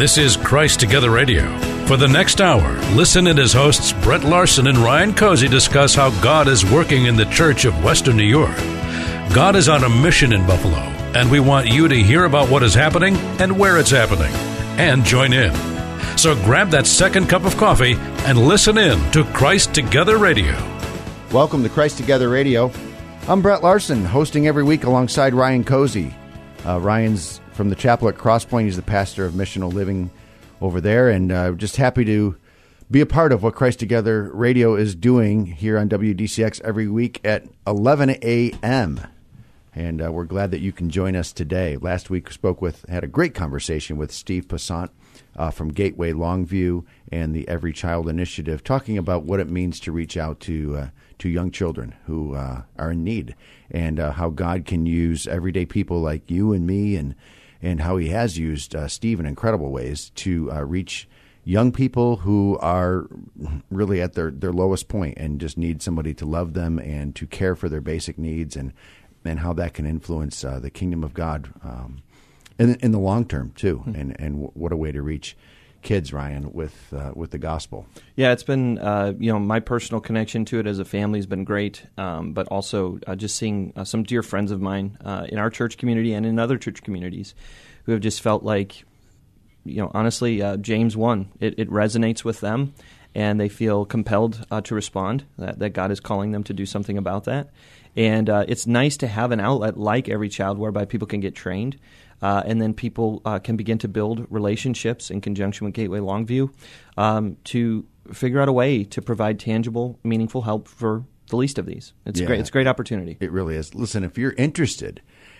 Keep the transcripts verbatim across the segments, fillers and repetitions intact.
This is Christ Together Radio. For the next hour, listen in as hosts Brett Larson and Ryan Cozy discuss how God is working in the Church of Western New York. God is on a mission in Buffalo, and we want you to hear about what is happening and where it's happening, and join in. So grab that second cup of coffee and listen in to Christ Together Radio. Welcome to Christ Together Radio. I'm Brett Larson, hosting every week alongside Ryan Cozy. Uh, Ryan's from the chapel at Crosspoint. He's the pastor of missional living over there, and uh, just happy to be a part of what Christ Together Radio is doing here on W D C X every week at eleven a.m. And uh, we're glad that you can join us today. Last week spoke with, had a great conversation with Steve Passant uh, from Gateway Longview and the Every Child Initiative, talking about what it means to reach out to uh, to young children who uh, are in need, and uh, how God can use everyday people like you and me, and and how he has used uh, Steve in incredible ways to uh, reach young people who are really at their, their lowest point and just need somebody to love them and to care for their basic needs, and, and how that can influence uh, the kingdom of God um, in, in the long term, too. Mm-hmm. And, and w- what a way to reach kids, Ryan, with uh, with the gospel. Yeah, it's been, uh, you know, my personal connection to it as a family has been great, um, but also uh, just seeing uh, some dear friends of mine uh, in our church community and in other church communities who have just felt like, you know, honestly, uh, James one, it, it resonates with them, and they feel compelled uh, to respond, that, that God is calling them to do something about that. And uh, it's nice to have an outlet like Every Child whereby people can get trained. Uh, and then people uh, can begin to build relationships in conjunction with Gateway Longview um, to figure out a way to provide tangible, meaningful help for the least of these. It's yeah, great. It's a great opportunity. It really is. Listen, if you're interested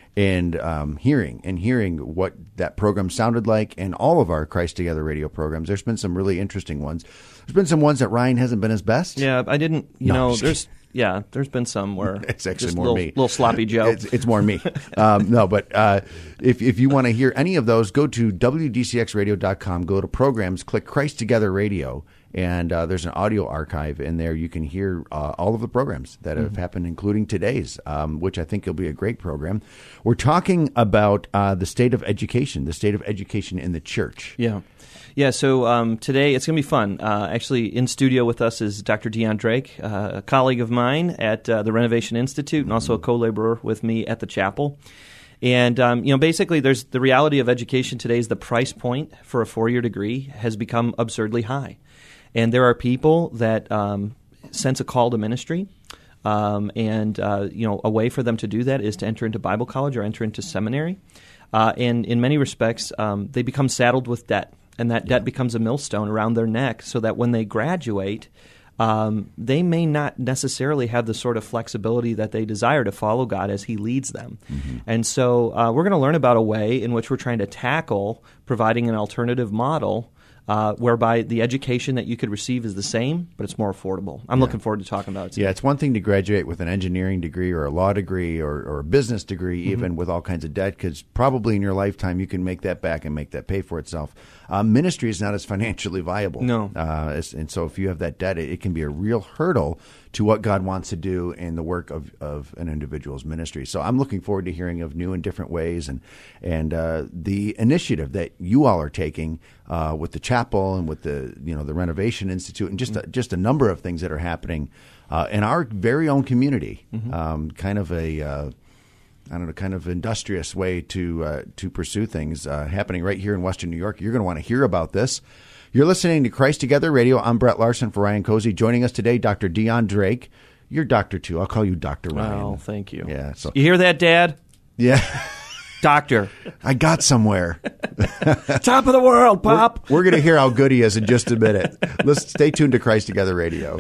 in um, hearing and hearing what that program sounded like, and all of our Christ Together Radio programs, there's been some really interesting ones. There's been some ones that Ryan hasn't been his best. Yeah, I didn't. You no, know, there's. Yeah, there's been some where it's actually just more little, me. Little sloppy Joe. It's, it's more me. Um, no, but uh, if if you want to hear any of those, go to W D C X radio dot com, go to programs, click Christ Together Radio, and uh, there's an audio archive in there. You can hear uh, all of the programs that have mm-hmm. happened, including today's, um, which I think will be a great program. We're talking about uh, the state of education, the state of education in the church. Yeah. Yeah, so um, today it's going to be fun. Uh, actually, in studio with us is Doctor Dion Drake, uh, a colleague of mine at uh, the Renovation Institute, and also a co-laborer with me at the chapel. And um, you know, basically, there's the reality of education today is the price point for a four-year degree has become absurdly high, and there are people that um, sense a call to ministry. Um, and uh, you know, a way for them to do that is to enter into Bible college or enter into seminary. Uh, and in many respects, um, they become saddled with debt. And that debt becomes a millstone around their neck, so that when they graduate, um, they may not necessarily have the sort of flexibility that they desire to follow God as He leads them. Mm-hmm. And so uh, we're going to learn about a way in which we're trying to tackle providing an alternative model Uh, whereby the education that you could receive is the same, but it's more affordable. I'm yeah. looking forward to talking about it today. Yeah, it's one thing to graduate with an engineering degree or a law degree or, or a business degree, mm-hmm. even with all kinds of debt, because probably in your lifetime you can make that back and make that pay for itself. Uh, ministry is not as financially viable. No. Uh, and so if you have that debt, it, it can be a real hurdle to what God wants to do in the work of, of an individual's ministry. So I'm looking forward to hearing of new and different ways, and and uh, the initiative that you all are taking uh, with the chapel and with the you know the Renovation Institute, and just a, just a number of things that are happening uh, in our very own community. Mm-hmm. Um, kind of a uh, I don't know, kind of industrious way to uh, to pursue things uh, happening right here in Western New York. You're going to want to hear about this. You're listening to Christ Together Radio. I'm Brett Larson for Ryan Cozy. Joining us today, Doctor Dion Drake. You're Doctor too. I'll call you Doctor Ryan. Oh, thank you. Yeah. So you hear that, Dad? Yeah. Doctor. I got somewhere. Top of the world, Pop. We're, we're going to hear how good he is in just a minute. Let's stay tuned to Christ Together Radio.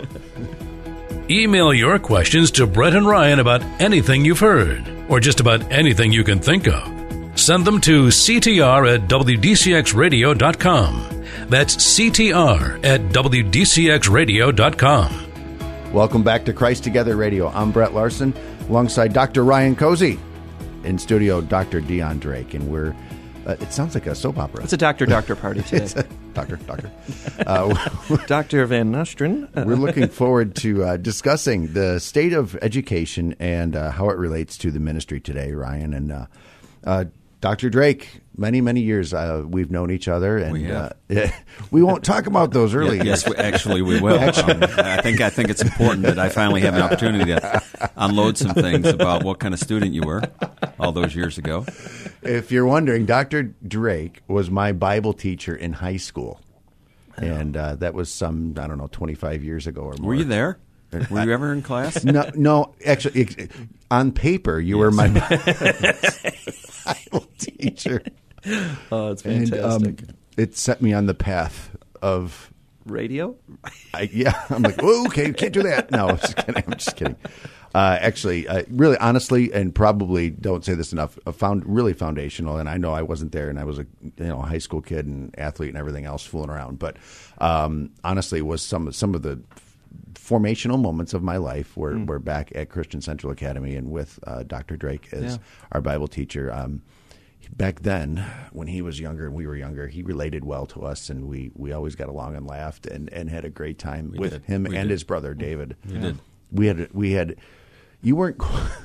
Email your questions to Brett and Ryan about anything you've heard, or just about anything you can think of. Send them to C T R at W D C X radio dot com. That's C T R at W D C X radio dot com. Welcome back to Christ Together Radio. I'm Brett Larson, alongside Doctor Ryan Cozy. In studio, Doctor Dion Drake, and we're, uh, it sounds like a soap opera. It's a doctor-doctor party today. It's a doctor, doctor. Uh, Doctor Van Nostrand. We're looking forward to uh, discussing the state of education and uh, how it relates to the ministry today, Ryan. And uh, uh, Doctor Drake, many, many years uh, we've known each other, and We have. Uh, we won't talk about those early Yeah, years. yes, we, actually, we will. Um, I think I think it's important that I finally have an opportunity to unload some things about what kind of student you were all those years ago. If you're wondering, Doctor Drake was my Bible teacher in high school, and uh, that was some, I don't know, twenty-five years ago or more. Were you there? Were you ever in class? No, no. Actually, it, on paper, you were my Bible teacher. Oh, it's And fantastic. um, it set me on the path of, Radio? I, yeah. I'm like, oh, okay, can't do that. No, I'm just kidding. I'm just kidding. Uh, actually, uh, really, honestly, and probably don't say this enough, uh, found really foundational. And I know I wasn't there, and I was a you know high school kid and athlete and everything else fooling around. But um, honestly, it was some some of the formational moments of my life were, mm. were back at Christian Central Academy and with uh, Doctor Drake as Yeah. our Bible teacher. Um, back then, when he was younger and we were younger, he related well to us, and we, we always got along and laughed and, and had a great time We with did. him We and did. his brother David. We did. We had we had. You weren't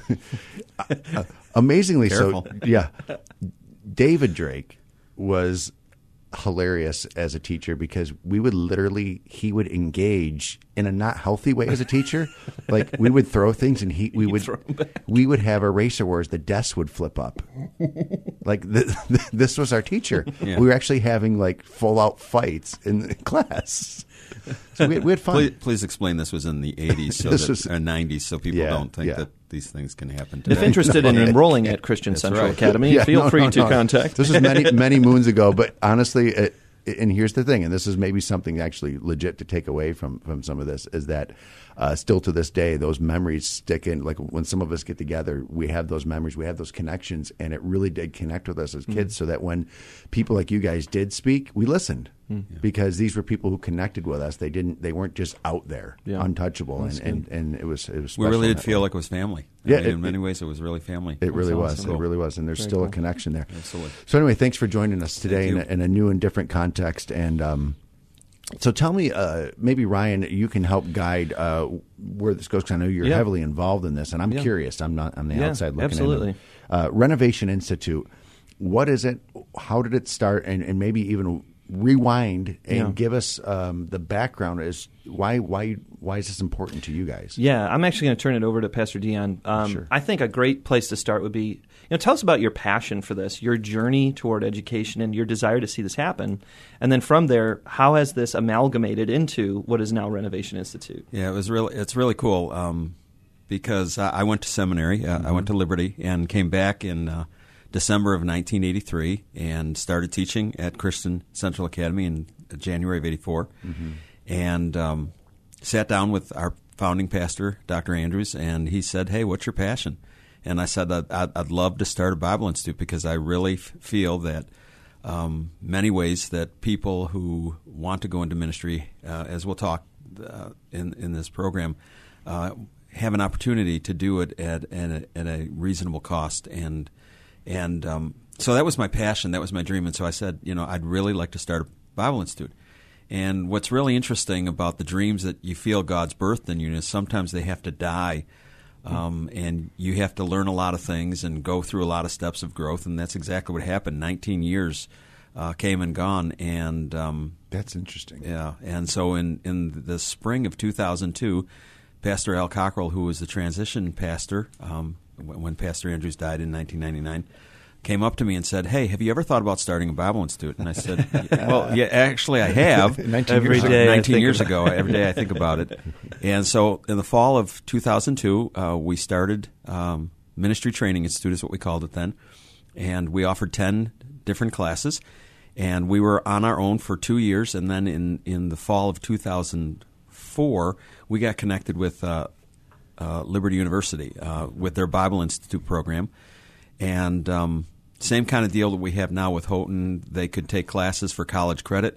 amazingly Careful. so. Yeah, David Drake was hilarious as a teacher because we would literally he would engage in a not healthy way as a teacher. Like we would throw things and he we would throw 'em back. we would have eraser wars. The desks would flip up. Like th- th- this was our teacher. Yeah. We were actually having like full out fights in class. So we had, we had fun. Please, please explain this was in the eighties so This that, was- or nineties, so people Yeah, don't think yeah. that these things can happen If today. interested in No. enrolling at Christian That's Central right. Academy, Yeah, feel no, free no, to no. contact. This was many, many moons ago, but honestly, it, and here's the thing, and this is maybe something actually legit to take away from, from some of this, is that uh, still to this day, those memories stick in. Like when some of us get together, we have those memories, we have those connections, and it really did connect with us as kids so that when people like you guys did speak, we listened. Because these were people who connected with us. They didn't. They weren't just out there, Yeah. untouchable, and, That's and, and it was it was. we special really in did that feel way. like it was family. I Yeah, mean, it- in many ways, it was really family. It really That's was. awesome. It really was, and there's Very still cool. a connection there. Absolutely. So anyway, thanks for joining us today Thank in you. a, in a new and different context. And um, so, tell me, uh, maybe Ryan, you can help guide uh, where this goes. Because I know you're Yeah. heavily involved in this, and I'm Yeah. curious. I'm not. I'm the Yeah, outside looking absolutely. in. Uh, Renovation Institute. What is it? How did it start? And, and maybe even rewind and Yeah. give us um, the background as why why why is this important to you guys? Yeah, I'm actually going to turn it over to Pastor Dion. Um, Sure. I think a great place to start would be, you know, tell us about your passion for this, your journey toward education, and your desire to see this happen. And then from there, how has this amalgamated into what is now Renovation Institute? Yeah, it was really. It's really cool um, because I I went to seminary. Uh, I went to Liberty and came back in uh, December of nineteen eighty-three and started teaching at Christian Central Academy in January of eighty-four, and um, sat down with our founding pastor, Doctor Andrews, and he said, "Hey, what's your passion?" And I said, "I'd, I'd, I'd love to start a Bible Institute because I really f- feel that." Um, many ways that people who want to go into ministry, uh, as we'll talk uh, in in this program, uh, have an opportunity to do it at at a, at a reasonable cost, and and um, so that was my passion, that was my dream, and so I said, you know, I'd really like to start a Bible Institute. And what's really interesting about the dreams that you feel God's birthed in you is sometimes they have to die. Um, and you have to learn a lot of things and go through a lot of steps of growth, and that's exactly what happened. Nineteen years uh, came and gone, and um, That's interesting. yeah, and so in, in the spring of two thousand two, Pastor Al Cockrell, who was the transition pastor um, when, when Pastor Andrews died in nineteen ninety-nine, came up to me and said, "Hey, have you ever thought about starting a Bible Institute?" And I said, "Well, yeah, actually, I have. nineteen Every years ago. day I nineteen think years about ago. Every day I think about it." And so, in the fall of two thousand two, uh, we started um, Ministry Training Institute, is what we called it then, and we offered ten different classes, and we were on our own for two years. And then, in in the fall of two thousand four, we got connected with uh, uh, Liberty University uh, with their Bible Institute program. And um, same kind of deal that we have now with Houghton. They could take classes for college credit.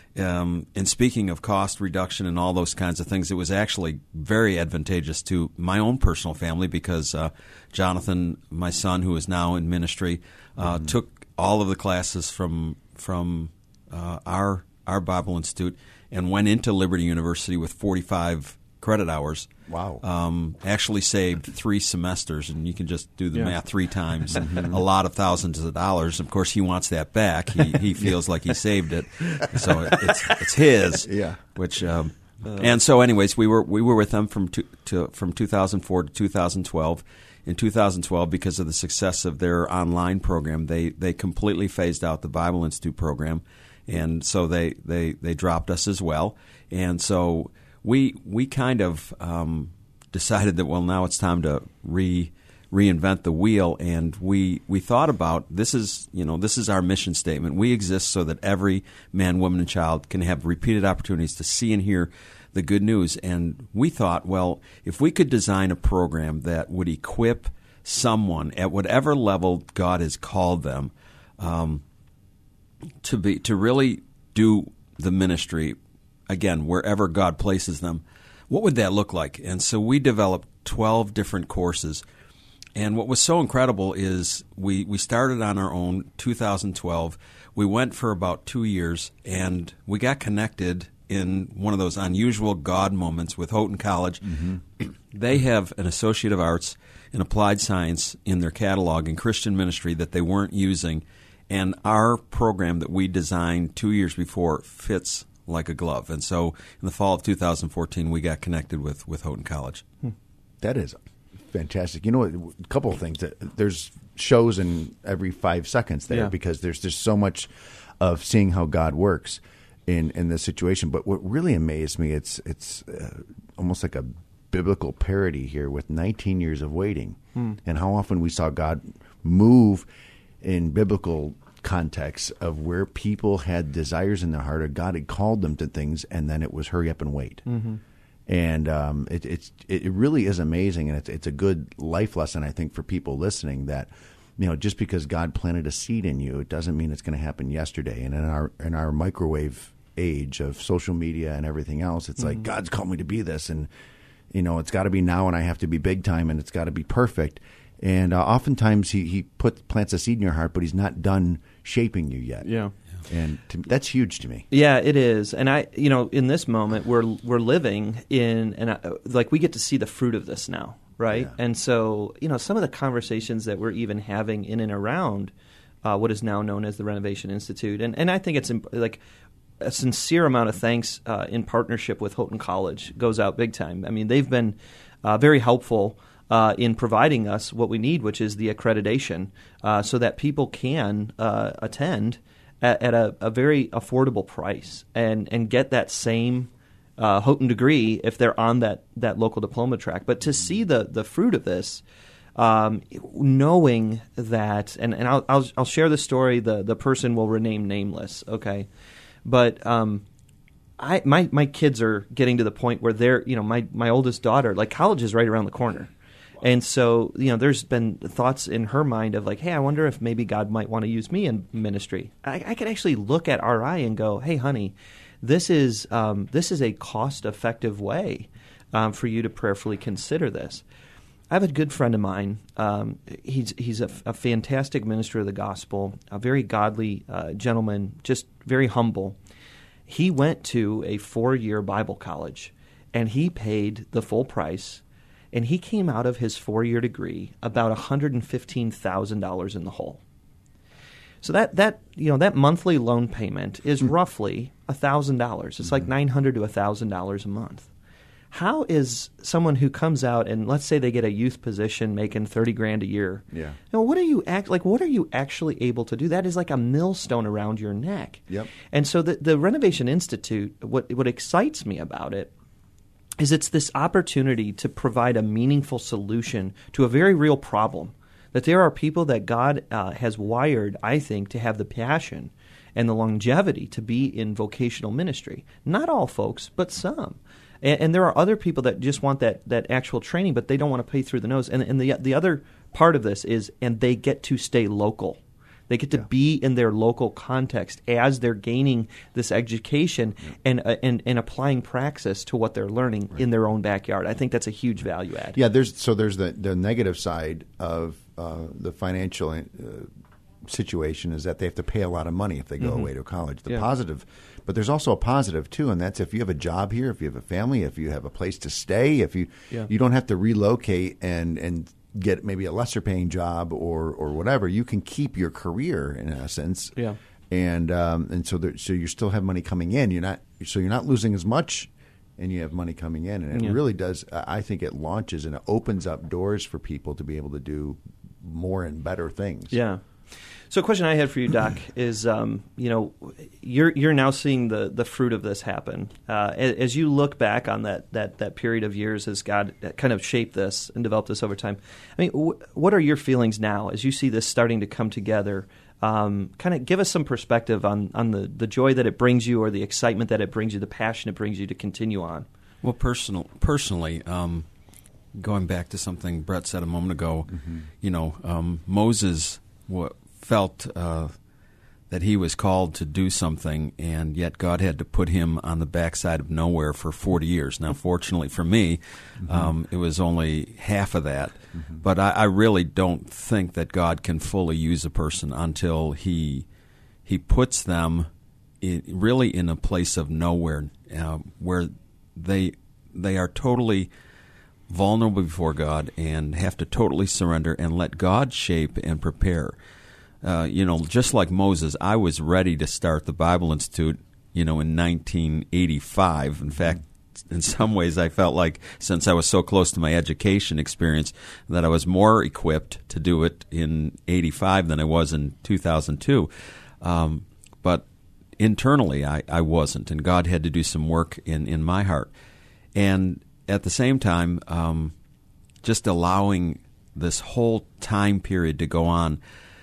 Um, and speaking of cost reduction and all those kinds of things, it was actually very advantageous to my own personal family because uh, Jonathan, my son, who is now in ministry, uh, mm-hmm. took all of the classes from from uh, our our Bible Institute and went into Liberty University with forty-five credit hours. Wow. Um, actually saved three semesters, and you can just do the Yeah. math three times, a lot of thousands of dollars. Of course, he wants that back. He, he feels like he saved it, so it's it's his. Yeah. Which um, and so, anyways, we were we were with them from two, to, from two thousand four to two thousand twelve. In two thousand twelve, because of the success of their online program, they, they completely phased out the Bible Institute program, and so they, they, they dropped us as well. And so we we kind of um, decided that, well, now it's time to re reinvent the wheel, and we we thought about this is you know this is our mission statement. We exist so that every man, woman, and child can have repeated opportunities to see and hear the good news. And we thought, well, if we could design a program that would equip someone at whatever level God has called them um, to be to really do the ministry, again, wherever God places them, what would that look like? And so we developed twelve different courses. And what was so incredible is we, we started on our own two thousand twelve. We went for about two years, and we got connected in one of those unusual God moments with Houghton College. Mm-hmm. They have an Associate of Arts in Applied Science in their catalog in Christian ministry that they weren't using, and our program that we designed two years before fits like a glove. And so in the fall of two thousand fourteen, we got connected with, with Houghton College. That is fantastic. You know, a couple of things. There's shows in every five seconds there Yeah. because there's just so much of seeing how God works in, in this situation. But what really amazed me, it's it's uh, almost like a biblical parody here with nineteen years of waiting, hmm. and how often we saw God move in biblical context of where people had desires in their heart, or God had called them to things, and then it was hurry up and wait. Mm-hmm. And um, it, it's it really is amazing, and it's it's a good life lesson, I think, for people listening, that you know just because God planted a seed in you, it doesn't mean it's going to happen yesterday. And in our in our microwave age of social media and everything else, it's mm-hmm. like God's called me to be this, and you know it's got to be now, and I have to be big time, and it's got to be perfect. And uh, oftentimes he he put plants a seed in your heart, but he's not done shaping you yet. Yeah. And to, that's huge to me. Yeah, it is. And I, you know, in this moment, we're we're living in, and uh, like we get to see the fruit of this now, right? Yeah. And so, you know, some of the conversations that we're even having in and around uh, what is now known as the Renovation Institute, and and I think it's imp- like a sincere amount of thanks uh, in partnership with Houghton College goes out big time. I mean, they've been uh, very helpful uh, in providing us what we need, which is the accreditation, uh, so that people can uh, attend at, at a, a very affordable price and, and get that same uh, Houghton degree if they're on that, that local diploma track. But to see the, the fruit of this, um, knowing that, and, and I'll, I'll I'll share the story. The the person will remain nameless, okay? But um, I my my kids are getting to the point where they're, you know, my, my oldest daughter, like college is right around the corner. And so, you know, there's been thoughts in her mind of like, hey, I wonder if maybe God might want to use me in ministry. I, I could actually look at R I and go, hey, honey, this is um, this is a cost-effective way um, for you to prayerfully consider this. I have a good friend of mine. Um, he's he's a, a fantastic minister of the gospel, a very godly uh, gentleman, just very humble. He went to a four-year Bible college, and he paid the full price. And he came out of his four-year degree about one hundred fifteen thousand dollars in the hole. So that, that you know that monthly loan payment is mm-hmm. roughly one thousand dollars. It's mm-hmm. like nine hundred dollars to one thousand dollars a month. How is someone who comes out and let's say they get a youth position making thirty grand a year? Yeah. You know, what are you act like? What are you actually able to do? That is like a millstone around your neck. Yep. And so the the Renovation Institute, what what excites me about it is it's this opportunity to provide a meaningful solution to a very real problem. That there are people that God uh, has wired, I think, to have the passion and the longevity to be in vocational ministry. Not all folks, but some. And, and there are other people that just want that, that actual training, but they don't want to pay through the nose. And, and the the other part of this is, and they get to stay local. They get to yeah. be in their local context as they're gaining this education yeah. and, uh, and and applying praxis to what they're learning right. in their own backyard. I think that's a huge value add. Yeah, there's so there's the, the negative side of uh, the financial uh, situation is that they have to pay a lot of money if they go Mm-hmm. away to college. The Yeah. positive, but there's also a positive too, and that's if you have a job here, if you have a family, if you have a place to stay, if you Yeah. you don't have to relocate and and get maybe a lesser paying job or or whatever. You can keep your career in essence. Yeah. And um, and so there, so you still have money coming in. You're not so you're not losing as much, and you have money coming in, and it Yeah. really does. I think it launches and it opens up doors for people to be able to do more and better things. Yeah. So a question I had for you, Doc, is um, you know you're you're now seeing the, the fruit of this happen. Uh, as, as you look back on that, that, that period of years as God kind of shaped this and developed this over time, I mean, wh- what are your feelings now as you see this starting to come together? Um, kind of give us some perspective on, on the, the joy that it brings you or the excitement that it brings you, the passion it brings you to continue on. Well, personal, personally, um, going back to something Brett said a moment ago, mm-hmm. you know, um, Moses w- felt uh, that he was called to do something, and yet God had to put him on the backside of nowhere for forty years. Now, fortunately for me, mm-hmm. um, it was only half of that. Mm-hmm. But I, I really don't think that God can fully use a person until he he puts them in, really in a place of nowhere, uh, where they they are totally vulnerable before God and have to totally surrender and let God shape and prepare. Uh, you know, just like Moses, I was ready to start the Bible Institute, you know, in nineteen eighty-five. In fact, in some ways I felt like, since I was so close to my education experience, that I was more equipped to do it in eighty-five than I was in two thousand two. Um, but internally, I, I wasn't, and God had to do some work in, in my heart. And at the same time, um, just allowing this whole time period to go on,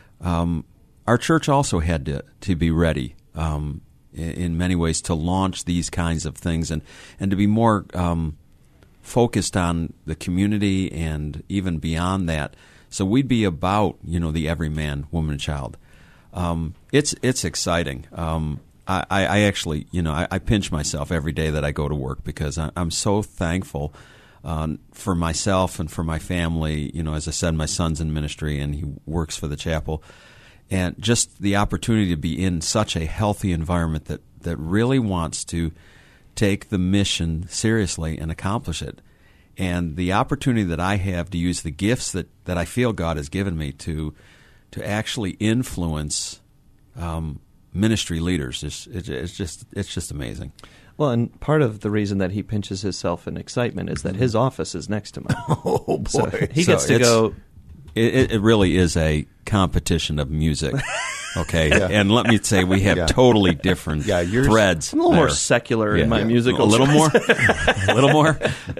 um, our church also had to, to be ready um, in, in many ways to launch these kinds of things and, and to be more um, focused on the community and even beyond that. So we'd be about, you know, the every man, woman, and child. Um, it's it's exciting. Um, I, I actually, you know, I, I pinch myself every day that I go to work because I, I'm so thankful uh, for myself and for my family. You know, as I said, my son's in ministry and he works for the chapel. And just the opportunity to be in such a healthy environment that, that really wants to take the mission seriously and accomplish it. And the opportunity that I have to use the gifts that, that I feel God has given me to to actually influence um, ministry leaders is it, it's just it's just amazing. Well, and part of the reason that he pinches himself in excitement is that his office is next to mine. Oh boy, so he So gets to it's- go. It, it really is a competition of music, okay? Yeah. And let me say, we have Yeah. totally different Yeah, yours- threads. I'm a little more there. secular Yeah. in my Yeah. musical A little choice. more? A little more?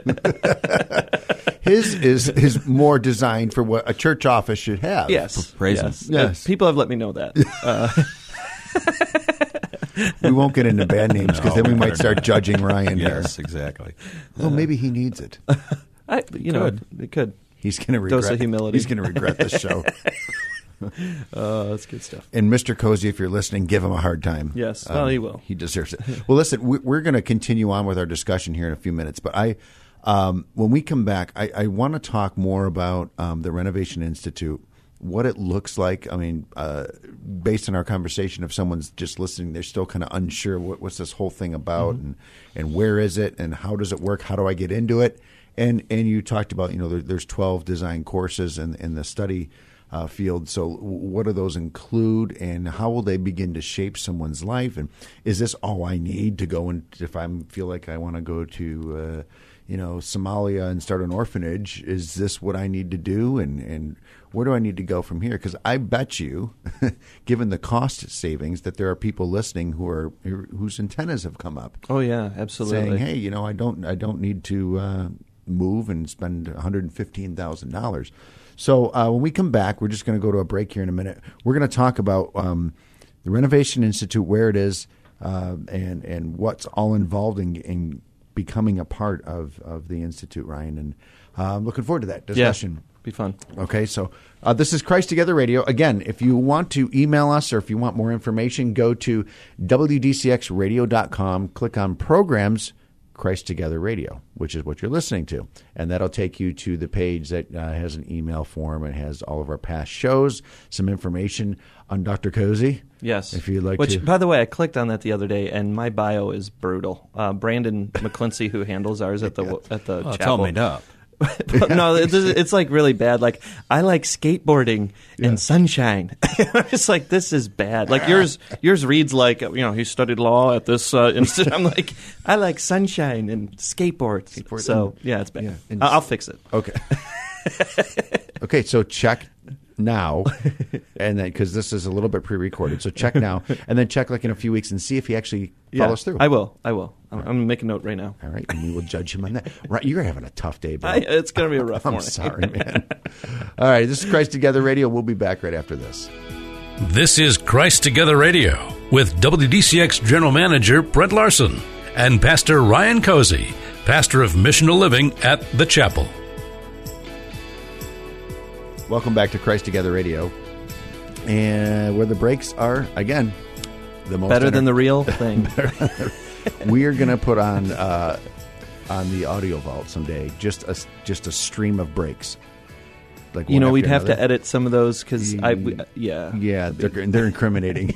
his is is more designed for what a church office should have. Yes, Praise him. yes. Yes. Uh, people have let me know that. Uh, We won't get into bad names because No, then we we might better start not. judging Ryan Yes, here. exactly. Well, maybe he needs it. I, you know, Could. it could. He's going to regret. Dose of humility. He's going to regret this show. Uh, that's good stuff. And Mister Cozy, if you're listening, give him a hard time. Yes. Well, he will. He deserves it. Well, listen, we- we're going to continue on with our discussion here in a few minutes. But I, um, when we come back, I, I want to talk more about um, the Renovation Institute, what it looks like. I mean, uh, based on our conversation, if someone's just listening, they're still kind of unsure what, what's this whole thing about, Mm-hmm. and and where is it, and how does it work? How do I get into it? And and you talked about, you know, there, there's twelve design courses in in the study uh, field. So what do those include, and how will they begin to shape someone's life? And is this all I need to go and if I feel like I want to go to uh, you know, Somalia and start an orphanage? Is this what I need to do? And and where do I need to go from here? Because I bet you, given the cost savings, that there are people listening who are whose antennas have come up. Oh yeah, absolutely. Saying, hey, you know, I don't I don't need to uh, move and spend one hundred fifteen thousand dollars. So uh, when we come back, we're just going to go to a break here in a minute. We're going to talk about um, the Renovation Institute, where it is, uh, and and what's all involved in, in becoming a part of, of the Institute, Ryan. And uh, I'm looking forward to that discussion. Yeah, be fun. Okay, so uh, this is Christ Together Radio. Again, if you want to email us or if you want more information, go to W D C X radio dot com, click on Programs, Christ Together Radio, which is what you're listening to. And that'll take you to the page that uh, has an email form and has all of our past shows, some information on Doctor Cozy. Yes. If you'd like Which, to. by the way, I clicked on that the other day, and my bio is brutal. Uh, Brandon McClincy, who handles ours at the at the Oh, chapel. it's all made up. But no, it's, it's like really bad. Like, I like skateboarding and sunshine. It's like, this is bad. Like yours, yours reads like, you know, he studied law at this uh, institute. I'm like, I like sunshine and skateboards. Skateboard so and- yeah, it's bad. yeah, and- I- I'll fix it. Okay. Okay, so check now, and then because this is a little bit pre-recorded, so check now, and then check like in a few weeks and see if he actually Yeah, follows through. I will. I will. I'm, I'm gonna make a note right now. All right, and we will judge him on that. Right, you're having a tough day, bro. I, it's gonna be a rough I'm morning. sorry, man. All right, this is Christ Together Radio. We'll be back right after this. This is Christ Together Radio with W D C X General Manager Brett Larson and Pastor Ryan Cozy, pastor of Missional Living at the Chapel. Welcome back to Christ Together Radio, and where the breaks are again the most Better than enter- the real thing. we are going to put on uh, on the audio vault someday just a just a stream of breaks. Like You one know, after we'd have another. to edit some of those because I, we, yeah, Yeah, they're they're incriminating.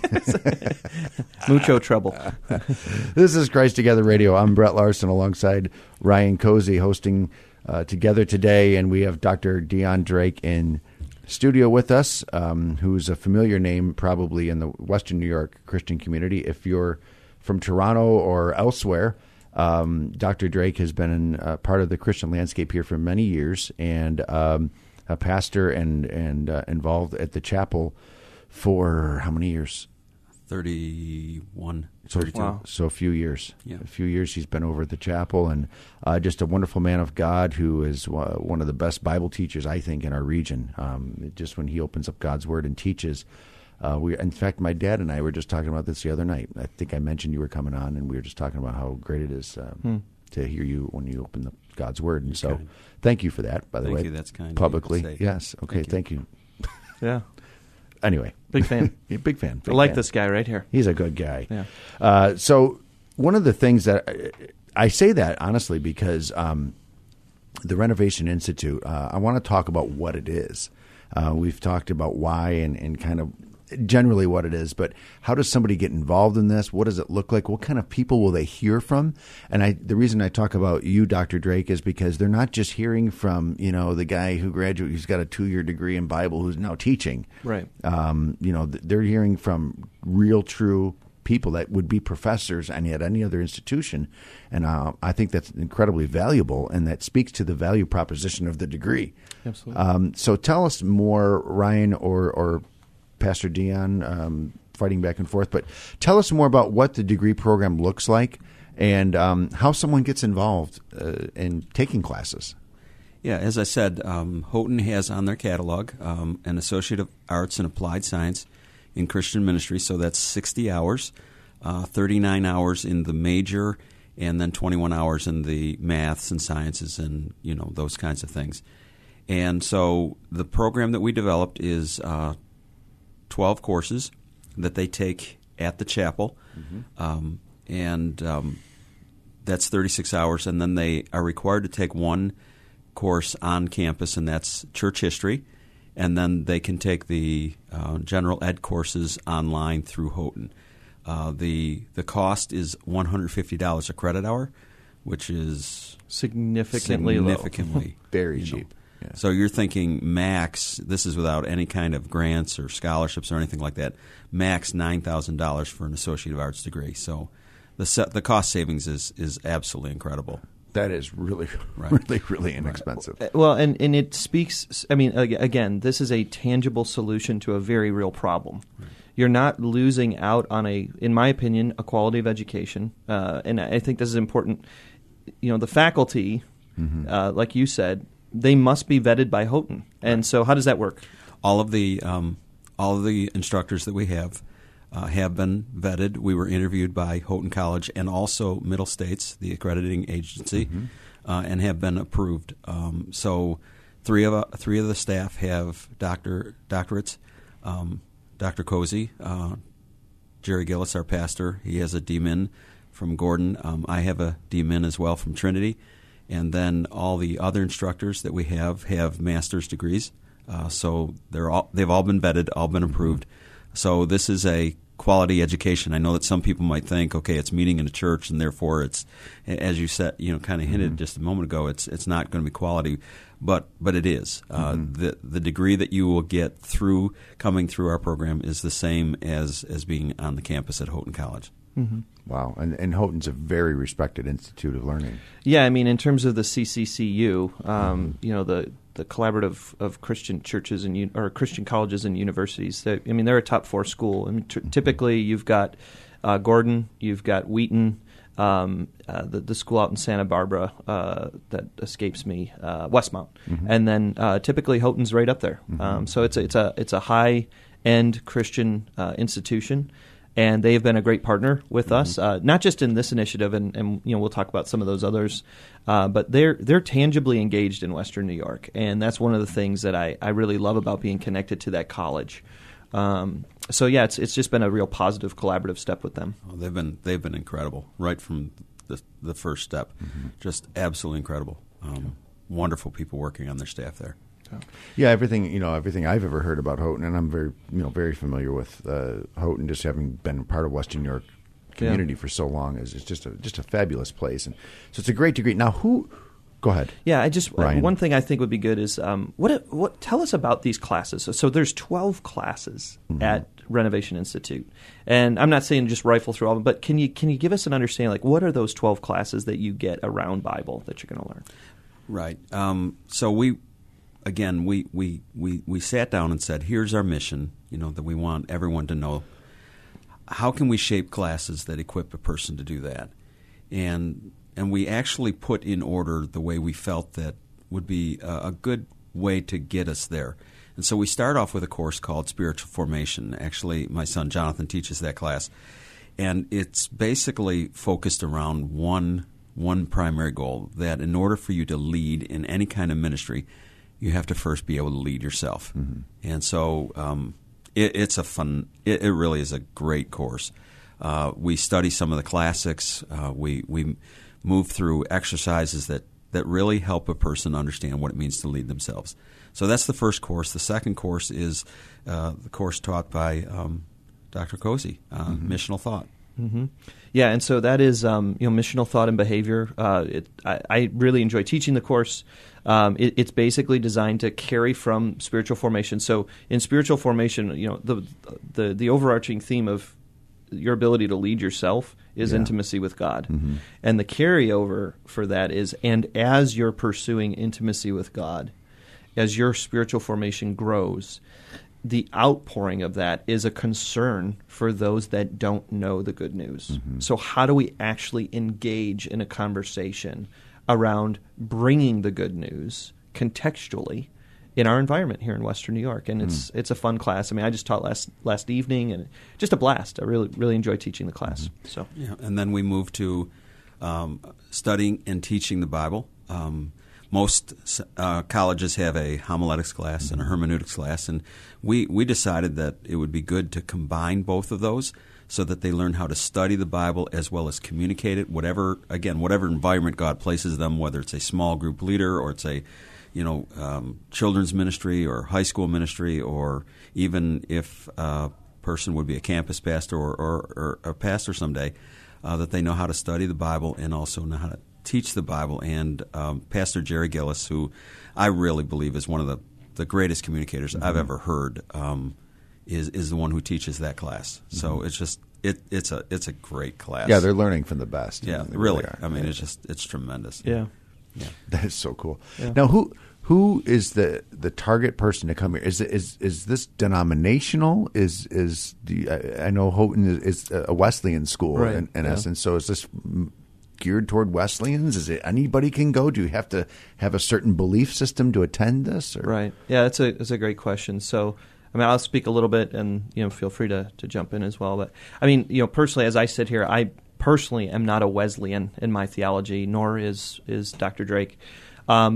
mucho trouble. This is Christ Together Radio. I'm Brett Larson alongside Ryan Cozy hosting uh, Together today, and we have Doctor Dion Drake in studio with us, um, who's a familiar name probably in the Western New York Christian community. If you're from Toronto or elsewhere, um, Doctor Drake has been in, uh, part of the Christian landscape here for many years, and um, a pastor and and uh, involved at the chapel for how many years? thirty-one, So, thirty-two. Wow. so a few years. Yeah. A few years he's been over at the chapel, and uh, just a wonderful man of God who is uh, one of the best Bible teachers, I think, in our region. Um, just when he opens up God's Word and teaches. Uh, we, in fact, my dad and I were just talking about this the other night. I think I mentioned you were coming on, and we were just talking about how great it is um, Hmm. to hear you when you open the, God's Word. And so kind. thank you for that, by the Thank way. you. That's kind of you to Publicly. say. Yes. Okay, Thank you. thank you. Yeah, Anyway. big fan. Yeah, big fan. I big like fan. this guy right here. He's a good guy. Yeah. Uh, so one of the things that I, I say that honestly because um, the Renovation Institute, uh, I want to talk about what it is. Uh, we've talked about why and, and kind of generally what it is, but how does somebody get involved in this? What does it look like? What kind of people will they hear from? And I, the reason I talk about you, Doctor Drake, is because they're not just hearing from, you know, the guy who graduated, who's got a two-year degree in Bible, who's now teaching. Right. Um, you know, th- they're hearing from real, true people that would be professors and at any other institution. And uh, I think that's incredibly valuable, and that speaks to the value proposition of the degree. Absolutely. Um, so tell us more, Ryan or, or Pastor Dion, um, fighting back and forth, but tell us more about what the degree program looks like and um, how someone gets involved uh, in taking classes. Yeah, as I said, um, Houghton has on their catalog um, an Associate of Arts in Applied Science in Christian Ministry, so that's sixty hours, uh, thirty-nine hours in the major, and then twenty-one hours in the maths and sciences and, you know, those kinds of things. And so the program that we developed is uh, twelve courses that they take at the chapel, mm-hmm. um, and um, that's thirty-six hours, and then they are required to take one course on campus, and that's church history, and then they can take the uh, general ed courses online through Houghton. Uh, the the cost is one hundred fifty dollars a credit hour, which is Significantly, significantly Very you know. cheap. Yeah. So you're thinking max, this is without any kind of grants or scholarships or anything like that, max nine thousand dollars for an Associate of Arts degree. So the se- the cost savings is, is absolutely incredible. That is really, Right. really, really inexpensive. low. Well, and, and it speaks, I mean, ag- again, this is a tangible solution to a very real problem. Right. You're not losing out on a, in my opinion, a quality of education. Uh, and I think this is important. You know, the faculty, mm-hmm. uh, like you said, they must be vetted by Houghton. And right. so how does that work? All of the um, all of the instructors that we have uh, have been vetted. We were interviewed by Houghton College and also Middle States, the accrediting agency, mm-hmm. uh, and have been approved. Um, so three of uh, three of the staff have doctor doctorates. Um, Doctor Cozy, uh, Jerry Gillis, our pastor, he has a D Min from Gordon. Um, I have a D Min as well from Trinity. And then all the other instructors that we have have master's degrees. Uh, so they're all, they've all been vetted, all been approved. So this is a quality education. I know that some people might think, okay, it's meeting in a church, and therefore it's, as you said, you know, kind of hinted mm-hmm. just a moment ago, it's it's not going to be quality, but but it is. Uh, mm-hmm. The the degree that you will get through coming through our program is the same as as being on the campus at Houghton College. Mm-hmm. Wow, and and Houghton's a very respected institute of learning. Yeah, I mean, in terms of the C C C U, um, you know, the the collaborative of Christian churches and or Christian colleges and universities. That, I mean, they're a top four school. I mean, t- typically, you've got uh, Gordon, you've got Wheaton, um, uh, the the school out in Santa Barbara uh, that escapes me, uh, Westmount, mm-hmm. and then uh, typically Houghton's right up there. Mm-hmm. Um, so it's a, it's a it's a high end Christian uh, institution. And they have been a great partner with mm-hmm. us, uh, not just in this initiative, and, and you know we'll talk about some of those others, uh, but they're they're tangibly engaged in Western New York, and that's one of the things that I, I really love about being connected to that college. Um, so yeah, it's it's just been a real positive collaborative step with them. Oh, they've been they've been incredible right from the the first step, mm-hmm. just absolutely incredible. Um, yeah. Wonderful people working on their staff there. Yeah, everything you know, everything I've ever heard about Houghton, and I'm very, you know, very familiar with uh, Houghton, just having been part of Western New York community yeah. for so long. Is it's just a just a fabulous place, and so it's a great degree. Now, who? Go ahead. Yeah, I just Ryan. one thing I think would be good is um, what what tell us about these classes. So, so there's twelve classes mm-hmm. at Renovation Institute, and I'm not saying just rifle through all of them, but can you can you give us an understanding, like what are those twelve classes that you get around Bible that you're going to learn? Right. Um, so we. Again, we, we, we, we sat down and said, here's our mission, you know, that we want everyone to know. How can we shape classes that equip a person to do that? And and we actually put in order the way we felt that would be a, a good way to get us there. And so we start off with a course called Spiritual Formation. Actually, my son Jonathan teaches that class. And it's basically focused around one one primary goal, that in order for you to lead in any kind of ministry, you have to first be able to lead yourself. Mm-hmm. And so um, it, it's a fun, it, it really is a great course. Uh, we study some of the classics. Uh, we we move through exercises that, that really help a person understand what it means to lead themselves. So that's the first course. The second course is uh, the course taught by um, Doctor Cozy, uh, mm-hmm. Missional Thought. Mm-hmm. Yeah, and so that is um, you know missional thought and behavior. Uh, it, I, I really enjoy teaching the course. Um, it, it's basically designed to carry from spiritual formation. So in spiritual formation, you know the the the overarching theme of your ability to lead yourself is yeah. intimacy with God, mm-hmm. and the carryover for that is, and as you're pursuing intimacy with God, as your spiritual formation grows, the outpouring of that is a concern for those that don't know the good news. Mm-hmm. So how do we actually engage in a conversation around bringing the good news contextually in our environment here in Western New York? And mm. it's it's a fun class. I mean, I just taught last last evening, and just a blast. I really really enjoy teaching the class. Mm-hmm. So yeah, and then we move to um, studying and teaching the Bible. Um, Most uh, colleges have a homiletics class and a hermeneutics class, and we, we decided that it would be good to combine both of those so that they learn how to study the Bible as well as communicate it, whatever, again, whatever environment God places them, whether it's a small group leader or it's a, you know, um, children's ministry or high school ministry, or even if a person would be a campus pastor or, or, or a pastor someday, uh, that they know how to study the Bible and also know how to teach the Bible. And um, Pastor Jerry Gillis, who I really believe is one of the, the greatest communicators mm-hmm. I've ever heard, um, is is the one who teaches that class. Mm-hmm. So it's just it it's a it's a great class. Yeah, they're learning from the best. Yeah, they really. really I mean, yeah. it's just it's tremendous. Yeah, yeah. That is so cool. Yeah. Now, who who is the, the target person to come here? Is is is this denominational? Is is the I, I know Houghton is, is a Wesleyan school right. in, in yeah. essence. So is this geared toward Wesleyans? Is it anybody can go? Do you have to have a certain belief system to attend this? Or? Right. Yeah, that's a that's a great question. So, I mean, I'll speak a little bit, and you know, feel free to, to jump in as well. But I mean, you know, personally, as I sit here, I personally am not a Wesleyan in my theology, nor is is Doctor Drake. Um, but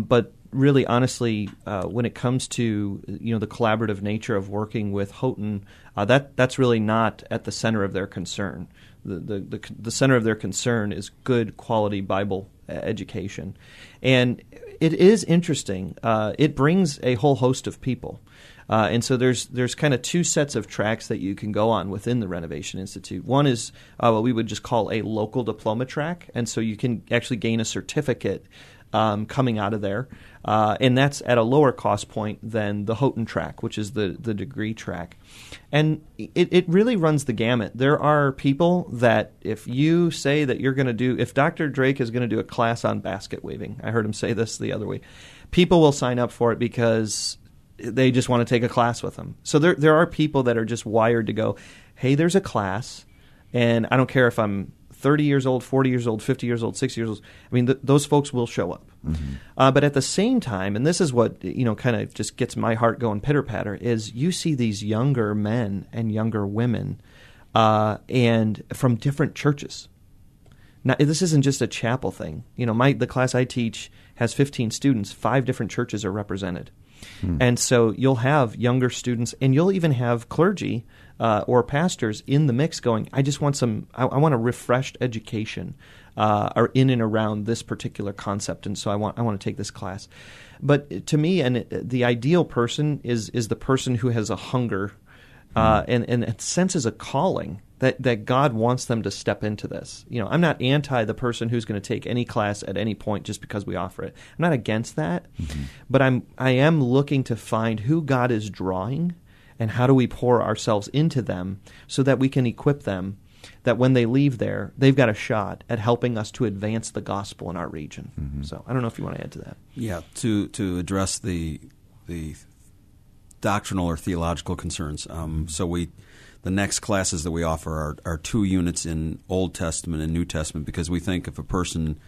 really, honestly, uh, when it comes to you know the collaborative nature of working with Houghton, uh, that that's really not at the center of their concern. The, the the the center of their concern is good quality Bible education, and it is interesting. Uh, it brings a whole host of people. Uh, and so there's there's kind of two sets of tracks that you can go on within the Renovation Institute. One is uh, what we would just call a local diploma track, and so you can actually gain a certificate um, coming out of there, uh, and that's at a lower cost point than the Houghton track, which is the, the degree track. And it, it really runs the gamut. There are people that if you say that you're going to do, if Doctor Drake is going to do a class on basket weaving, I heard him say this the other week, people will sign up for it because they just want to take a class with them. So there there are people that are just wired to go, hey, there's a class, and I don't care if I'm thirty years old, forty years old, fifty years old, sixty years old. I mean, th- those folks will show up. Mm-hmm. Uh, but at the same time, and this is what you know, kind of just gets my heart going pitter-patter, is you see these younger men and younger women uh, and from different churches. Now, this isn't just a chapel thing. You know, my the class I teach has fifteen students. Five different churches are represented. Hmm. And so you'll have younger students, and you'll even have clergy uh, or pastors in the mix going, I just want some, I, I want a refreshed education uh, or in and around this particular concept, and so I want I want to take this class. But to me, and it, the ideal person is is the person who has a hunger uh, hmm. and, and it senses a calling that, that God wants them to step into this. You know, I'm not anti the person who's going to take any class at any point just because we offer it. I'm not against that, mm-hmm. but I'm I am looking to find who God is drawing and how do we pour ourselves into them so that we can equip them, that when they leave there, they've got a shot at helping us to advance the gospel in our region. Mm-hmm. So I don't know if you want to add to that. Yeah, to to address the the doctrinal or theological concerns. Um, so we. The next classes that we offer are, are two units in Old Testament and New Testament because we think if a person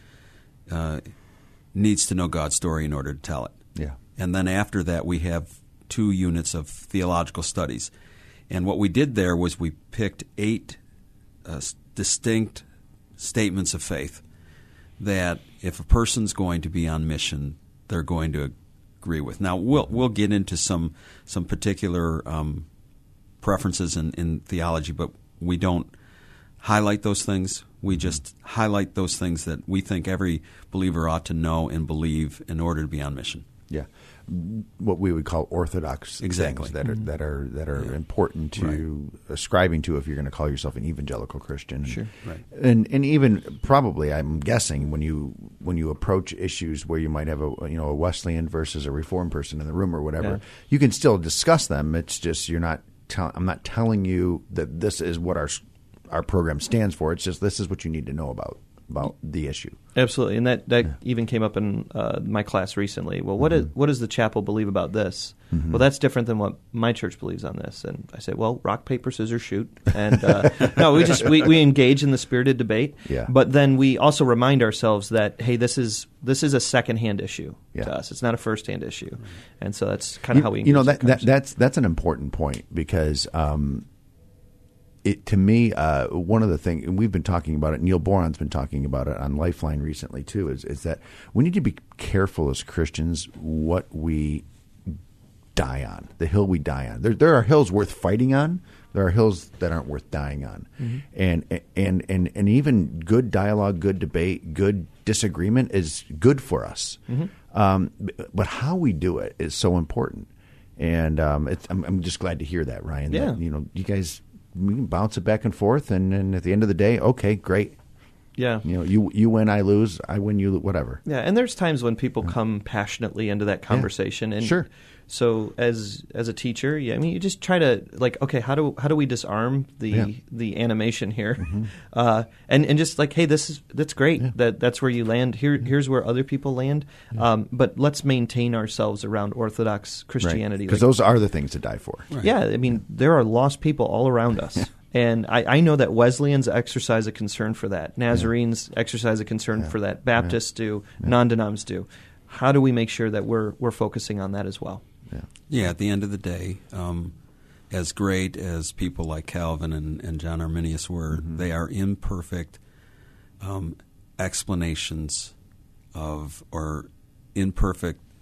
uh, needs to know God's story in order to tell it. Yeah. And then after that, we have two units of theological studies. And what we did there was we picked eight uh, distinct statements of faith that if a person's going to be on mission, they're going to agree with. Now, we'll we'll get into some some particular um, preferences in, in theology, but we don't highlight those things. We just highlight those things that we think every believer ought to know and believe in order to be on mission. Yeah, what we would call orthodox exactly. things that are that are that are yeah. important to right. ascribing to if you're going to call yourself an evangelical Christian. Sure, right. And and even probably, I'm guessing when you when you approach issues where you might have a you know a Wesleyan versus a Reformed person in the room or whatever, yeah. you can still discuss them. It's just you're not. Tell, I'm not telling you that this is what our our program stands for. It's just this is what you need to know about about the issue. Absolutely, and that, that yeah. even came up in uh, my class recently. Well, what, mm-hmm. is, what does the chapel believe about this? Mm-hmm. Well, that's different than what my church believes on this. And I said, well, rock, paper, scissors, shoot. And uh, no, we just we, we engage in the spirited debate. Yeah. But then we also remind ourselves that hey, this is this is a secondhand issue yeah. to us. It's not a firsthand issue, mm-hmm. and so that's kind of you, how we engage you know that, the that that's that's an important point because. Um, It, to me, uh, one of the things, and we've been talking about it, Neil Boron's been talking about it on Lifeline recently too, is, is that we need to be careful as Christians what we die on, the hill we die on. There, there are hills worth fighting on. There are hills that aren't worth dying on. Mm-hmm. And, and, and, and even good dialogue, good debate, good disagreement is good for us. Mm-hmm. Um, but how we do it is so important. And um, it's, I'm, I'm just glad to hear that, Ryan, yeah. that, you know, you guys – we can bounce it back and forth, and, and at the end of the day, okay, great. Yeah, you know, you you win, I lose, I win, you lose, whatever. Yeah, and there's times when people come passionately into that conversation, yeah. and sure. So as as a teacher, yeah, I mean, you just try to like, okay, how do how do we disarm the yeah. the animation here, mm-hmm. uh, and and just like, hey, this is that's great. Yeah. That that's where you land. Here here's where other people land. Yeah. Um, but let's maintain ourselves around Orthodox Christianity, because like, those are the things to die for. Right. Yeah, I mean, there are lost people all around us. Yeah. And I, I know that Wesleyans exercise a concern for that. Nazarenes yeah. exercise a concern yeah. for that. Baptists yeah. do. Yeah. Non-denoms do. How do we make sure that we're we're focusing on that as well? Yeah. Yeah. At the end of the day, um, as great as people like Calvin and, and John Arminius were, mm-hmm. they are imperfect um, explanations of or imperfect